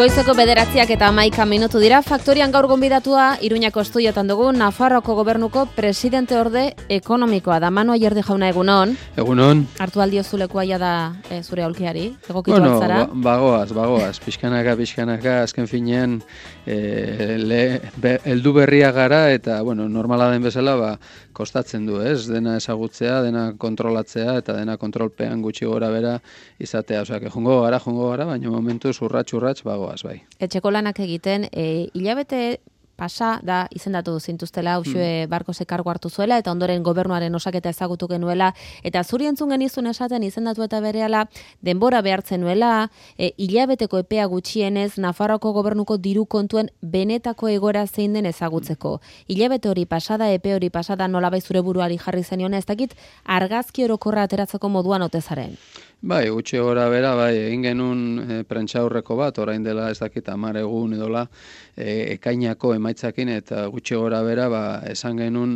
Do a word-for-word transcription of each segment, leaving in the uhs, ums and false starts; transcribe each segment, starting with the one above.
Goizeko bederatziak eta hamaika minutu dira, faktorian gaur gonbidatua Iruñako estudiotan dugu Nafarroako gobernuko presidente orde ekonomikoa da. Manu Ayerdi jauna, egunon. Egunon. Hartu aldiozulekoa ja da e, zure aulkiari, egokitu bueno, altzara? Ba, bagoaz, bagoaz, pixkanaka, pixkanaka, azken finean e, le, be, eldu berria gara eta, bueno, normala den bezala, ba, kostatzen du, ez? Dena ezagutzea, dena kontrolatzea eta dena kontrolpean gutxi gora bera izatea. Osea, que jungo gara, jungo gara, baina momentuz urrats, urrats, bagoaz, bai. Etxeko lanak egiten, e, hilabete pasa da izendatu zintuztela, Uxue Barkosek kargu hartu zuela, eta ondoren gobernuaren osaketa ezagutu genuela, eta zuri entzun genizun esaten izendatu eta berehala denbora behartzen nuela, e, hilabeteko epea gutxienez Nafarroako gobernuko diru kontuen benetako egoera zein den ezagutzeko. Hilabete hori pasada, epe hori pasada, nolabait zure buruari jarri zeniona, ez dakit argazki orokorra ateratzeko moduan ote zaren. Bai, gutxi gora bera, bai, egin genuen e, prentsaurreko bat, orain dela ez dakit hamar egun edola, e, ekainako emaitzakin eta gutxi gora bera, ba, esan genuen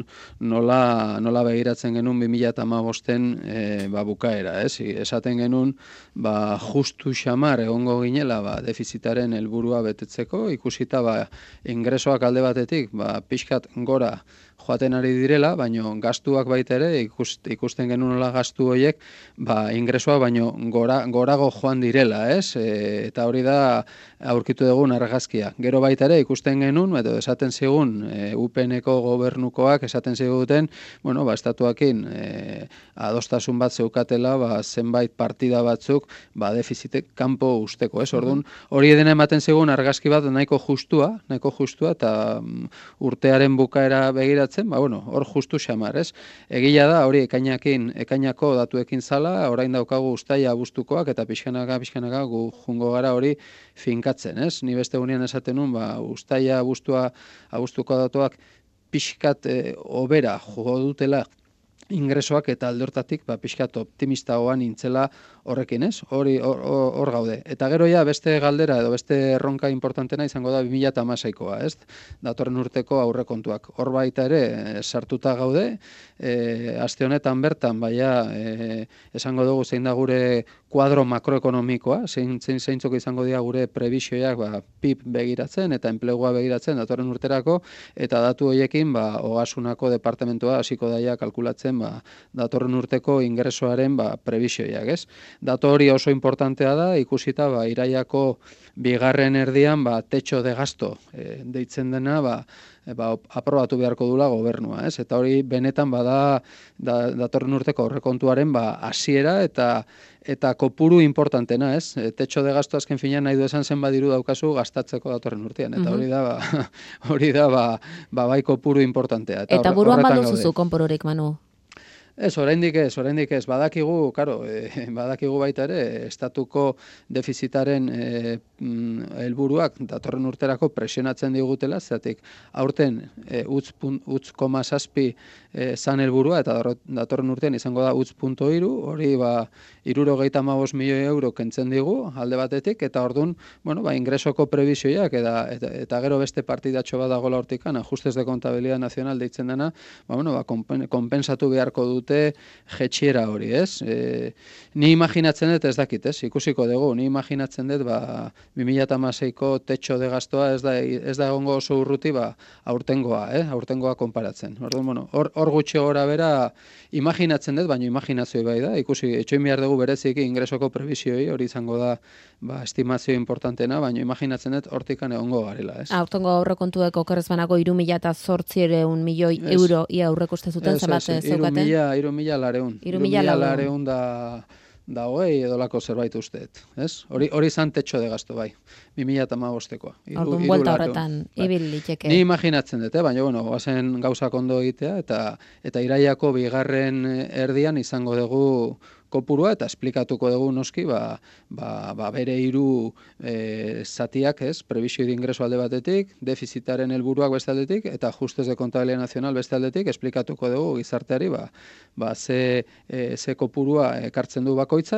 nola, nola begiratzen genuen bi mila hamabosten e, ba, bukaera, ez? Esaten genuen, ba, justu xamar egongo ginela, ba, defizitaren helburua betetzeko, ikusita, ba, ingresoak alde batetik, ba, pixkat gora joaten ari direla, baino gastuak baita ere, ikust, ikusten genuen nola gastu horiek, ba, ingresoak baino gora, gorago joan direla, ez? E, eta hori da aurkitu dugun argazkia. Gero baita ere, ikusten genuen, edo esaten zigun, e, U P N-eko gobernukoak esaten ziguten, bueno, ba, estatuakin e, adostasun bat zeukatela, ba, zenbait partida batzuk, ba, defizitek kanpo usteko, ez? Orduan, hori dena ematen zigun argazki bat nahiko justua, nahiko justua, eta um, urtearen bukaera begiratzen, ba, bueno, hor justu xamar, ez? Egia da, hori ekainakin, ekainako datuekin zala, orain daukagu ustaia abuztukoak, eta pixkanaka, pixkanaka, gu jungo gara hori finkatzen, ez? Ni beste gunean esaten nun, ba, ustaia abuztua, abuztuko datuak pixkat e, obera jo dutela ingresoak eta alde hortatik, ba, pixkat optimistagoan nintzela horrekin, ez? Hori hor, hor gaude. Eta gero ja beste galdera edo beste erronka importantena izango da bi mila hamaseikoa, ez? Datorren urteko aurrekontuak. Hor baita ere sartuta gaude, e, aste honetan bertan, baina e, esango dugu zein da gure kuadro makroekonomikoa, zein, zein zeintzuk izango dira gure prebisioak, ba, P I B begiratzen eta enplegua begiratzen datorren urterako, eta datu horiekin, ba, Ogasunako departamentoa hasiko daia kalkulatzen, ba, datorren urteko ingresoaren, ba, prebisioak, ez? Dato hori oso importantea da, ikusita, ba, iraiako bigarren erdian, ba, techo de gasto e, deitzen dena, ba, ba, aprobatu beharko dula gobernua, ez? Eta hori benetan bada da, datorren urteko aurrekontuaren ba hasiera eta eta kopuru importantena, ez? E, techo de gasto azken finean nahi du esan zen badiru daukazu gastatzeko datorren urtean, eta hori da ba, hori da ba, ba bai kopuru importantea. Eta, eta buruan baduzu konporurik, Manu? Ez, oraindik ez, oraindik ez, badakigu, karo, e, badakigu baita ere, estatuko defizitaren e, helburuak datorren urterako presionatzen digutela, zeratik aurten e, utz, utz koma zazpi e, zan helburua, eta datorren urtean izango da utz punto hiru, hori ba, hirurogeita hamabost milioi euro kentzen digu, alde batetik, eta orduan, bueno, ba, ingresoko prebisioiak, eta, eta, eta gero beste partidatxo bat dagoela hortikan, ajustes de contabilidad nacional deitzen dena, ba, bueno, ba, konpensatu beharko dut jetxiera hori, ez? E, ni imaginatzen dut ez dakit, ez? Ikusiko dugu, ni imaginatzen dut, ba, bi mila hamaseiko techo de gastoa ez da, ez da egongo oso urruti, ba, aurtengoa, eh? Aurtengoa konparatzen. Orduan, bueno, hor, hor gutxi gora bera imaginatzen dut, baina imaginazioi bai da, ikusi, etxoin behar dugu bereziki ingresoko prebizioi, hori izango da, ba, estimazio importantena, baina imaginatzen dut hortikan egongo garela, ez? Aurtengo aurrekontuek okerrez banago hiru mila zortziehun milioi euro ia aurrekuste zuten zenbat zeukaten? Hiru mila lareun. Hiru mila lareun da, da hogei edolako zerbait usteet. Ez? Hori, hori zan techo de gasto, bai. bi mila hamabostekoa. Orduan buelta horretan, ibil liteke. Ni imaginatzen dut, eh? Baina, bueno, bazen gauzak ondo egitea, eta eta iraiako bigarren erdian izango dugu kopurua, eta esplikatuko dugu noski, ba, ba, ba bere hiru e, zatiak, ez, prebisio de ingreso alde batetik, defizitaren helburuak beste aldetik, eta ajustes de contabilidad nacional beste aldetik, esplikatuko dugu gizarteari, ba, ba ze, e, ze kopurua ekartzen du bakoitza, eta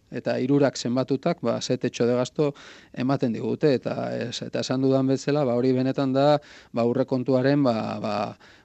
eta hirurak zenbatutak, ba, ze techo de gasto ematen digute, eta ez, eta esan dudan bezala, ba, hori benetan da, ba, aurrekontuaren, ba, ba,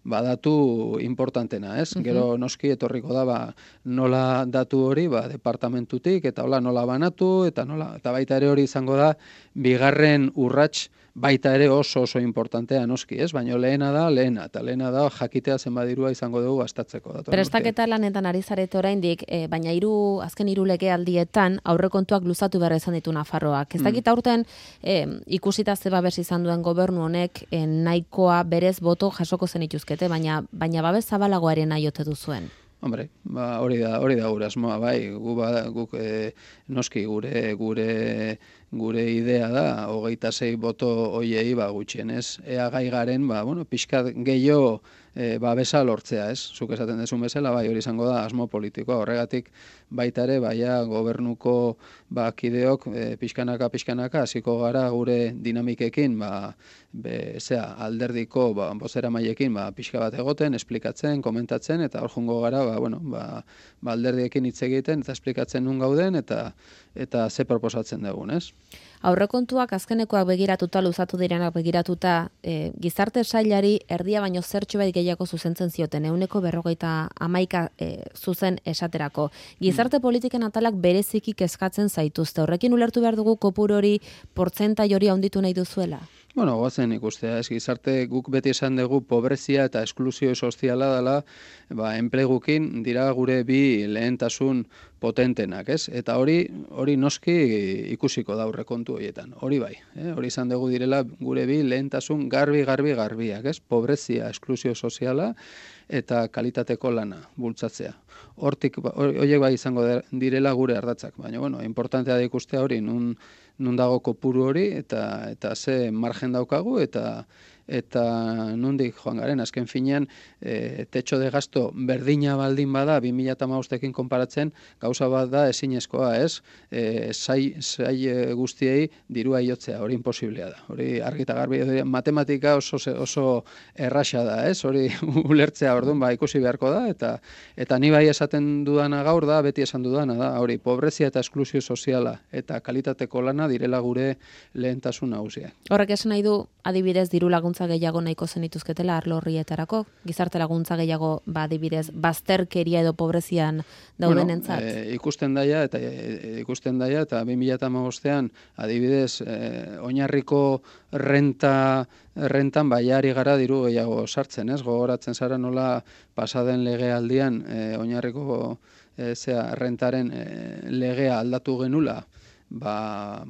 badatu importantena, ez? Uh-huh. Gero noski etorriko da, ba, nola datu hori, ba, departamentutik, eta hola nola banatu, eta nola, eta baita ere hori izango da, bigarren urrats baita ere oso oso importantea noski, ez? Baina lehena da, lehena, eta lehena da jakitea zenbadirua izango dugu gastatzeko. Prestaketa lanetan ari zarete oraindik, e, baina hiru azken hiru legealdietan aurrekontuak luzatu behar izan ditu Nafarroak. Ez dakit aurten e, ikusita ze babes izan duen gobernu honek e, nahikoa berez boto jasoko zen ituzkete, baina baina babes zabalagoaren nahi ote duzuen. Hombre, ba, hori da, hori da gure asmoa, bai, gu ba, guk e, noski gure gure gure idea da hogeita sei boto hoiei ba gutxienez ea gai garen, ba bueno, pixkat gehiago e, babesa lortzea, ez? Zuk esaten dezun bezala, bai, hori izango da asmo politikoa. Horregatik baita ere baia gobernuko ba kideok e, pixkanaka pixkanaka hasiko gara gure dinamikekin, ba be, zea, alderdiko ba bozeramailekin ba pixka bat egoten, esplikatzen, komentatzen eta hor joango gara, ba bueno, ba, ba alderdiekin hitz egiten eta esplikatzen nun gauden eta eta ze proposatzen dugun, ez? Aurrekontuak azkenekoak begiratuta, luzatu direnak begiratuta, e, gizarte sailari erdia baino zertxo bait gehiago zuzentzen zioten, ehuneko berrogeita hamaika e, zuzen esaterako. Gizarte politiken atalak bereziki kezkatzen zaituzte. Horrekin ulertu behar dugu kopuru hori, portzentai hori handitu nahi duzuela? Bueno, goazen ikustea, ez gizarte guk beti esan dugu pobrezia eta esklusio soziala dela, ba, enplegukin dira gure bi lehentasun potentenak, ez? Eta hori hori noski ikusiko da aurrekontu horietan. Hori bai, eh? Hori izan dugu direla gure bi lehentasun garbi garbi garbiak, ez? Pobrezia, esklusio soziala eta kalitateko lana bultzatzea. Hortik horiek bai izango direla gure ardatzak, baina bueno, importantea da ikustea hori nun nun dago kopuru hori eta eta ze margen daukagu eta eta nondik joan garen azken finean e, techo de gasto berdina baldin bada bi mila hamabostekin konparatzen gauza bat da ezinezkoa, ez? E, sai sai guztiei dirua iotzea, hori imposiblea da. Hori argi eta garbi, matematika oso oso erraxa da, ez? Hori ulertzea, orduan ba ikusi beharko da eta eta ni bai esaten dudana gaur da, beti esan dudana da, hori pobrezia eta esklusio soziala eta kalitateko lana direla gure lehentasun nagusia. Horrek esan nahi du adibidez diru laguntza gehiago nahiko zenituzketela arlo horrietarako, gizarte laguntza gehiago ba adibidez bazterkeria edo pobrezian daudenentzat. Bueno, e, ikusten daia eta e, ikusten daia eta bi mila hamabostean adibidez e, oinarriko renta rentan baiari gara diru gehiago sartzen, ez? Gogoratzen zara nola pasaden legealdian e, oinarriko e, zea rentaren e, legea aldatu genula, ba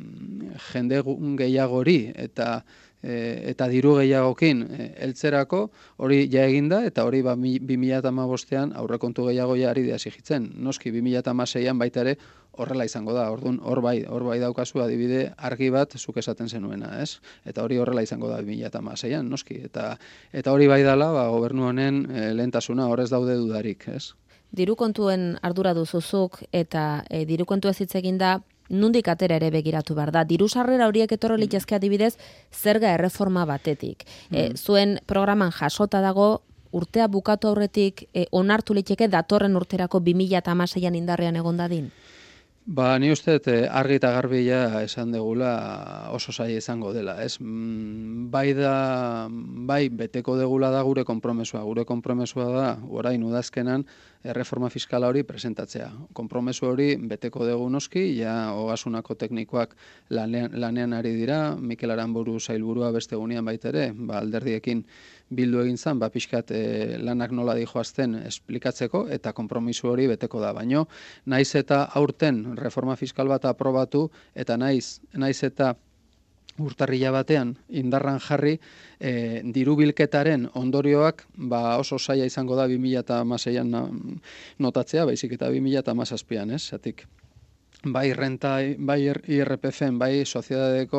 jende gehiagori eta e, eta diru gehiagokin e, heltzerako hori ja eginda eta hori ba bi mila hamabostean aurrekontu gehiago ja ari da exijitzen. Noski bi mila hamaseian baita ere horrela izango da. Ordun hor bai, hor bai daukazu adibide argi bat zuk esaten zenuena, ez? Eta hori horrela izango da bi mila hamaseian, noski, eta eta hori bai dela, ba gobernu honen e, lehentasuna, hor ez daude dudarik, ez? Diru kontuen ardura duzuzuk eta e, diru kontua hitz eginda nundik atera ere begiratu behar da. Diru sarrera horiek etorri litezke adibidez zerga erreforma batetik. Mm. E, zuen programan jasota dago urtea bukatu aurretik e, onartu liteke datorren urterako bi mila hamaseian indarrean egon dadin? Ba, ni uste argi eta garbia esan degula oso zaila izango dela, ez? Bai da, bai beteko degula da gure konpromesua. Gure konpromesua da, orain udazkenan, erreforma fiskala hori presentatzea. Konpromesu hori beteko dugu noski, ja ogasunako teknikoak lanean, lanean ari dira, Mikel Aranburu sailburua beste gunean baita ere, ba, alderdiekin bildu egin zan, ba, pixkat e, lanak nola dijoazten esplikatzeko, eta konpromisu hori beteko da. Baino, naiz eta aurten reforma fiskal bat aprobatu, eta naiz, naiz eta urtarrila batean indarran jarri e, diru bilketaren ondorioak ba oso zaila izango da bi mila hamaseian notatzea, baizik eta bi mila hamazazpian, ez? Zatik bai renta, bai I R P F-en, bai soziedadeko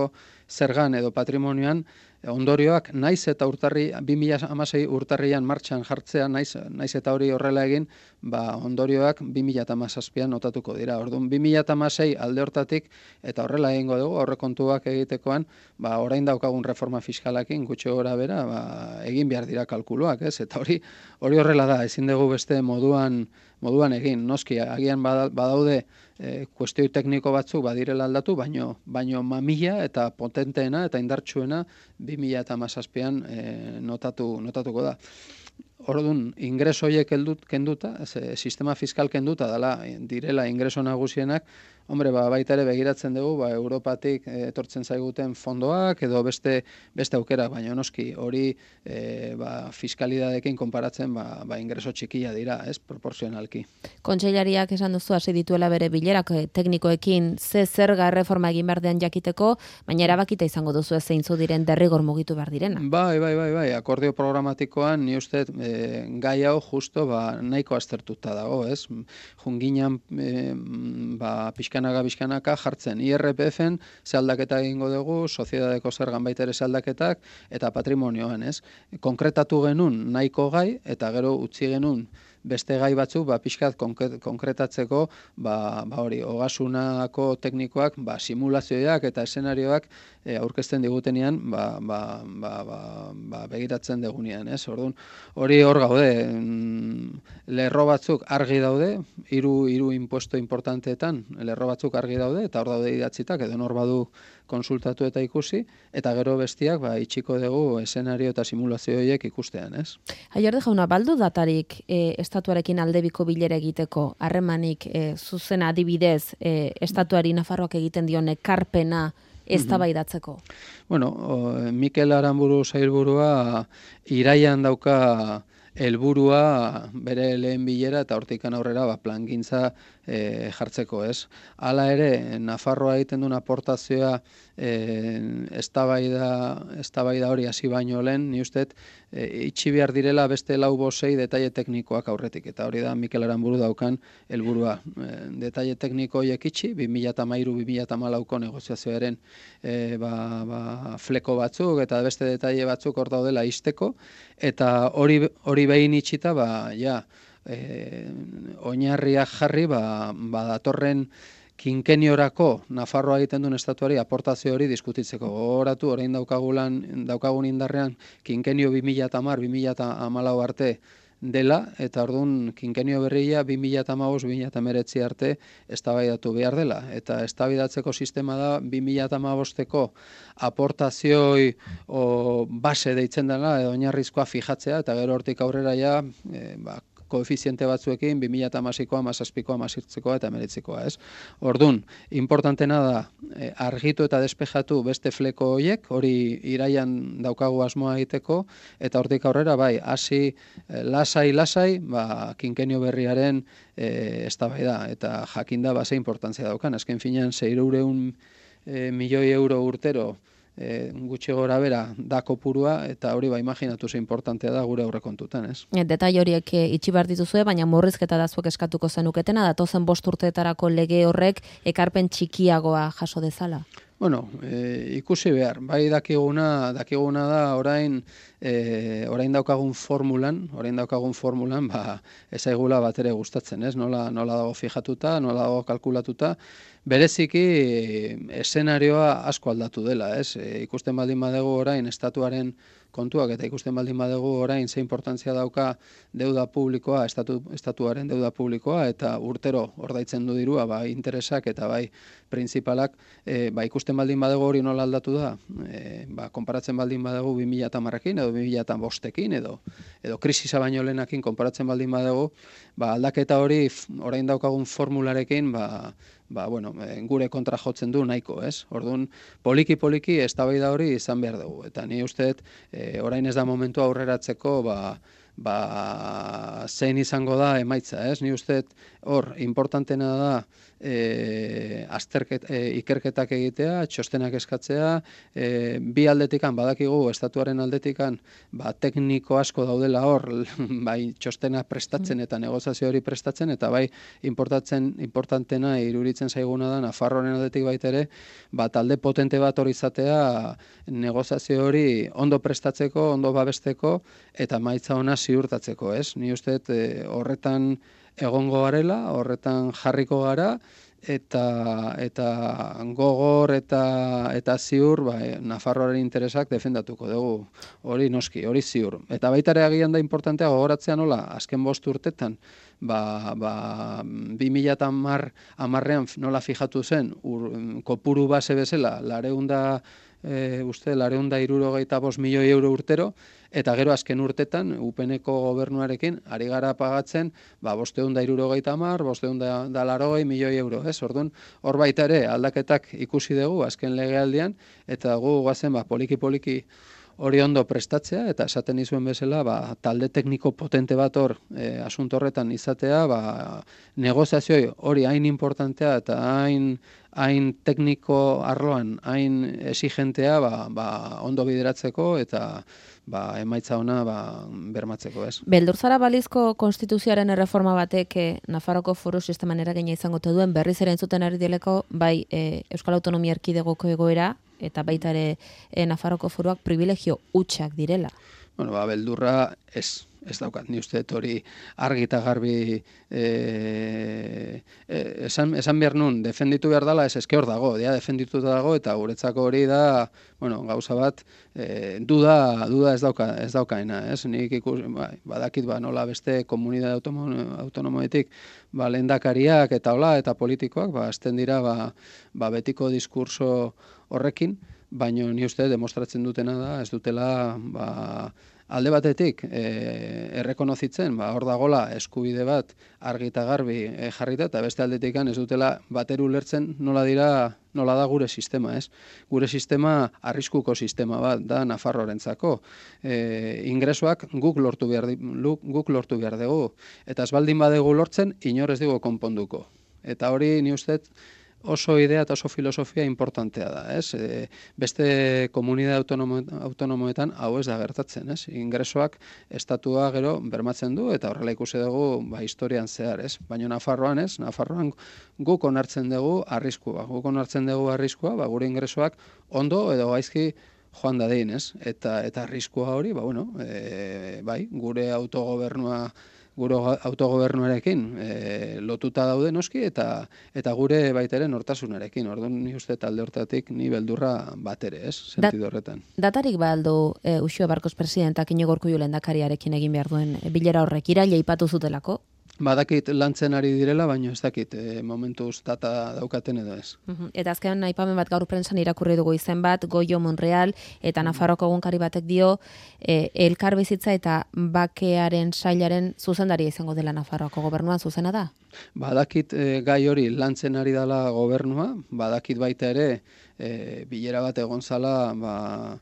zergan edo patrimonioan, ondorioak naiz eta urtarri, bi mila hamasei urtarrian martxan jartzea, naiz, naiz eta hori horrela egin, ba, ondorioak bi mila hamazazpian notatuko dira. Orduan, bi mila hamasei alde hortatik, eta horrela egingo dugu, aurrekontuak egitekoan, ba, orain daukagun reforma fiskalakin, gutxi gora bera, ba, egin behar dira kalkuluak, ez? Eta hori hori horrela da, ezin dugu beste moduan moduan egin. Noski, agian badaude e, kuestioi tekniko batzuk badirela aldatu, baino, baino mamila eta potenteena eta indartsuena bi mila hamazazpian e, notatu, notatuko da. Orduan, ingreso horiek kenduta, ze, sistema fiskal kenduta dela, direla ingreso nagusienak, hombre, ba, baita ere begiratzen dugu, ba, Europatik etortzen zaiguten fondoak edo beste beste aukera, baina noski hori e, ba, fiskalidadekin konparatzen ba, ba, ingreso txikia dira, ez, proportzionalki. Kontseilariak esan duzu hasi dituela bere bilerak teknikoekin ze zerga erreforma egin behar den jakiteko, baina erabakita izango duzu ez zeintzu diren derrigor mugitu behar direna. Bai, bai, bai, bai, akordio programatikoan ni uste e, gai hau justo ba, nahiko aztertuta dago, ez? Junginan e, ba, pixkanaka pixkanaka jartzen I R P F-en ze aldaketa egingo dugu, soziedadeko zergan baita ere ze aldaketak eta patrimonioan, ez? Konkretatu genuen nahiko gai eta gero utzi genuen beste gai batzuk ba pixkat konkretatzeko ba, ba hori ogasunako teknikoak ba simulazioak eta eszenarioak e, aurkezten digutenean ba, ba, ba, ba, ba begiratzen degunean, ez? Orduan hori hor gaude, lerro batzuk argi daude, hiru hiru inpuesto importanteetan lerro batzuk argi daude eta hor daude idatzitak edo nor badu konsultatu eta ikusi, eta gero bestiak ba, itxiko dugu eszenario eta simulazio horiek ikustean, ez? Aiorde jauna, baldu datarik e, estatuarekin aldebiko bilera egiteko, harremanik e, zuzena adibidez, e, estatuari Nafarroak egiten dion ekarpena eztabaidatzeko? Bueno, o, Mikel Aranburu sailburua iraian dauka helburua bere lehen bilera eta hortikan aurrera ba, plangintza e, jartzeko, ez? Hala ere, Nafarroa egiten duen aportazioa e, eztabaida eztabaida hori hasi baino lehen, ni usteet, e, itxi behar direla beste lau bosei detaile teknikoak aurretik, eta hori da Mikel Aranburu daukan helburua. E, detaile tekniko horiek itxi, bi mila hamairu bi mila hamalauko negoziazioaren e, ba, ba, fleko batzuk eta beste detaile batzuk hor daudela izteko, eta hori hori behin itxita, ba, ja, e, oinarriak jarri, ba, ba datorren kinkeniorako Nafarroa egiten duen estatuari aportazio hori diskutitzeko. Gogoratu, orain daukagulan, daukagun indarrean kinkenio bi mila hamar bi mila hamalau arte dela, eta orduan kinkenio berria bi mila hamabost bi mila hemeretzi arte eztabaidatu behar dela. Eta eztabaidatzeko sistema da bi mila hamabosteko aportazioi o base deitzen dela, edo oinarrizkoa fijatzea, eta gero hortik aurrera ja, e, ba, koefiziente batzuekin bi mila hamaseikoa, hamazazpikoa, hamazazpikoa eta hemeretzikoa, ez? Orduan, importantena da e, argitu eta despejatu beste fleko horiek, hori iraian daukagu asmoa egiteko, eta hortik aurrera, bai, hasi e, lasai, lasai, ba, kinkenio berriaren e, eztabaida, eta jakinda base importantzia daukan. Azken finean, seiehun e, milioi euro urtero E, gutxi gora bera da kopurua, eta hori ba imaginatu ze importantea da gure aurrekontutan, ez? E, detail horiek e, itxi behar dituzue, baina murrizketa da zuek eskatuko zenuketena, datozen bost urteetarako lege horrek ekarpen txikiagoa jaso dezala? Bueno, e, ikusi behar, bai dakiguna, dakiguna da orain e, orain daukagun formulan, orain daukagun formulan, ba, ezaigula bat ere gustatzen, ez? Nola, nola dago fijatuta, nola dago kalkulatuta, bereziki eszenarioa asko aldatu dela, ez? E, ikusten baldin badegu orain estatuaren kontuak eta ikusten baldin badegu orain ze importantzia dauka deuda publikoa, estatu, estatuaren deuda publikoa, eta urtero ordaitzen du dirua, bai interesak eta bai printzipalak, e, ba, ikusten baldin badegu hori nola aldatu da, e, ba, konparatzen baldin badegu bi mila hamarrekin edo bi mila bostekin edo edo krisisa baino lehenakin konparatzen baldin badegu, ba, aldaketa hori orain daukagun formularekin, ba, ba, bueno, gure kontra jotzen du nahiko, ez? Orduan, poliki-poliki eztabaida hori izan behar dugu. Eta ni usteet, e, orain ez da momentu aurreratzeko, ba, ba, zein izango da emaitza, ez? Ni uste hor, importantena da e, azterket, e, ikerketak egitea, txostenak eskatzea, e, bi aldetikan, badakigu, estatuaren aldetikan, ba, tekniko asko daudela hor, bai, txostena prestatzen eta negoziazio hori prestatzen, eta bai, importatzen, importantena iruritzen zaiguna da, Nafarroaren aldetik baita ere, ba, talde potente bat hori izatea, negoziazio hori ondo prestatzeko, ondo babesteko, eta maitza ona ziurtatzeko, ez? Ni uste e, horretan egongo garela, horretan jarriko gara, eta eta gogor eta eta ziur ba, Nafarroaren interesak defendatuko dugu. Hori noski, hori ziur. Eta baita ere agian da importantea gogoratzea nola, azken bost urtetan, ba, ba, bi mila hamarrean nola fijatu zen, ur, kopuru base bezala, lareunda E, uste, lareunda hirurogeita bost milioi euro urtero, eta gero azken urtetan, U P N-ko gobernuarekin, ari gara pagatzen, ba, bosteunda hirurogeita hamar, bosteunda da larogei milioi euro, ez? Orduan, hor baita ere, aldaketak ikusi dugu, azken legealdian, eta gu guazen, ba, poliki-poliki hori ondo prestatzea, eta esaten izuen bezala, ba, talde tekniko potente bat hor, e, asunto horretan izatea, ba, negoziazioi hori hain importantea, eta hain hain tekniko arloan, hain exigentea, ba, ba, ondo bideratzeko eta ba, emaitza ona ba, bermatzeko, ez? Beldur zara balizko konstituzioaren erreforma batek eh, Nafarroko foru sisteman eragina izango te duen berriz ere entzuten ari dileko, bai eh, Euskal Autonomia Erkidegoko egoera, eta baita ere eh, Nafarroko foruak privilegio hutsak direla. Bueno, ba, beldurra ez. Ez daukat, ni uste hori argi eta garbi e, e, esan, esan behar nun, defenditu behar dela, ez eske hor dago, dia defenditu dago, eta guretzako hori da, bueno, gauza bat, e, duda, duda ez dauka, ez daukaena, ez? Nik ikus, ba, badakit ba, nola beste komunidade autonomo, autonomoetik, ba, lehendakariak eta hola, eta politikoak, ba, azten dira, ba, ba, betiko diskurso horrekin, baina ni uste demostratzen dutena da, ez dutela, ba, alde batetik, e, errekonozitzen, ba, hor dagola eskubide bat argi eta garbi e, jarrita, eta beste aldetik ez dutela bateru ulertzen nola dira, nola da gure sistema, ez? Gure sistema arriskuko sistema bat da Nafarroarentzako. E, ingresoak guk lortu behar, guk lortu behar dugu, eta ez baldin badegu lortzen, inor ez dugu konponduko. Eta hori ni uste oso idea eta oso filosofia importantea da, ez? E, beste komunidade autonomo, autonomoetan hau ez da gertatzen, ez? Ingresoak estatua gero bermatzen du eta horrela ikusi dugu ba, historian zehar, ez? Baina Nafarroan, ez? Nafarroan guk onartzen dugu arriskua, guk onartzen dugu arriskua, ba, gure ingresoak ondo edo gaizki joan dadin, ez? Eta, eta arriskua hori, ba, bueno, e, bai, gure autogobernua gure autogobernuarekin e, lotuta daude noski eta eta gure baita ere nortasunarekin. Orduan ni uste talde hortatik ni beldurra bat ere, ez? Sentido horretan. Datarik baldu e, Uxue Barkos presidentak Iñigo Urkullu lehendakariarekin egin behar duen bilera horrek iraila aipatu zutelako? Badakit lantzen ari direla, baina ez dakit e, momentuz data daukaten edo ez. Uhum. Eta azken aipamen bat gaur prentsan irakurri dugu izen bat, Goyo Monreal eta Nafarroko egunkari batek dio e, elkarbizitza eta bakearen sailaren zuzendaria izango dela Nafarroako gobernuan zuzena da? Badakit e, gai hori lantzen ari dela gobernua, badakit baita ere e, bilera bat egon zala ba,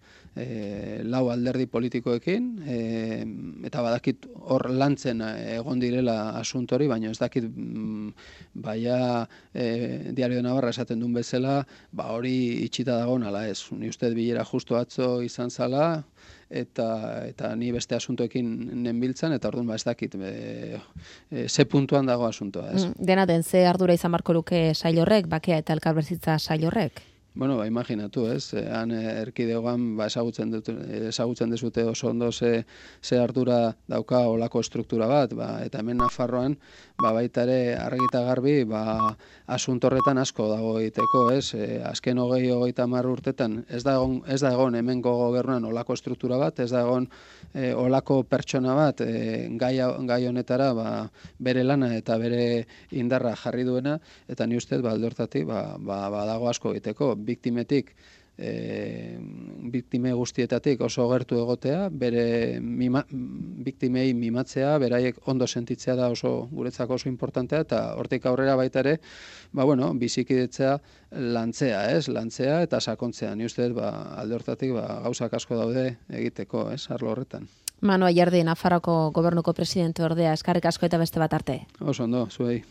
e, lau alderdi politikoekin, e, eta badakit hor lantzen egon direla asuntori, baina ez dakit mm, baia e, Diario de Navarra esaten duen bezala, ba hori itxita dago nala ez. Ni uste bilera justo atzo izan zala, eta eta ni beste asuntoekin nenbiltzan, eta orduan ba ez dakit e, e, ze puntuan dago asuntoa, ez? Mm, dena den, ze ardura izan barko luke sail horrek, bakea eta elkarbizitza sail horrek? Bueno, ba, imaginatu, ez? Han erkidegoan ba, ezagutzen, dut, ezagutzen dezute oso ondo ze, ze ardura dauka olako estruktura bat, ba, eta hemen Nafarroan ba, baita ere argi eta garbi ba, asuntorretan asko dago egiteko, ez? E, azken hogei hogeita hamar urtetan ez da egon, ez da egon hemengo gobernuan olako estruktura bat, ez da egon e, olako pertsona bat e, gai, gai honetara ba, bere lana eta bere indarra jarri duena, eta ni ustez ba, alde hortatik ba, ba, ba, dago asko egiteko. Biktimetik, e, biktime guztietatik oso gertu egotea, bere mima, biktimei mimatzea, beraiek ondo sentitzea da oso guretzako oso importantea, eta hortik aurrera baita ere, ba bueno, bizikidetzea lantzea, ez? Lantzea eta sakontzea. Ni uste ba, alde hortatik ba, gauzak asko daude egiteko, ez? Arlo horretan. Manu Ayerdi, Nafarroako gobernuko presidente ordea, eskarrik asko eta beste bat arte. Oso ondo, zuei.